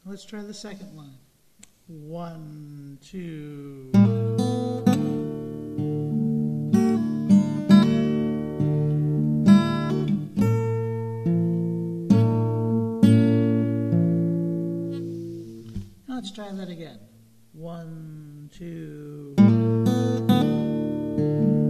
Let's try the second line. 1, 2. Now let's try that again. 1, 2.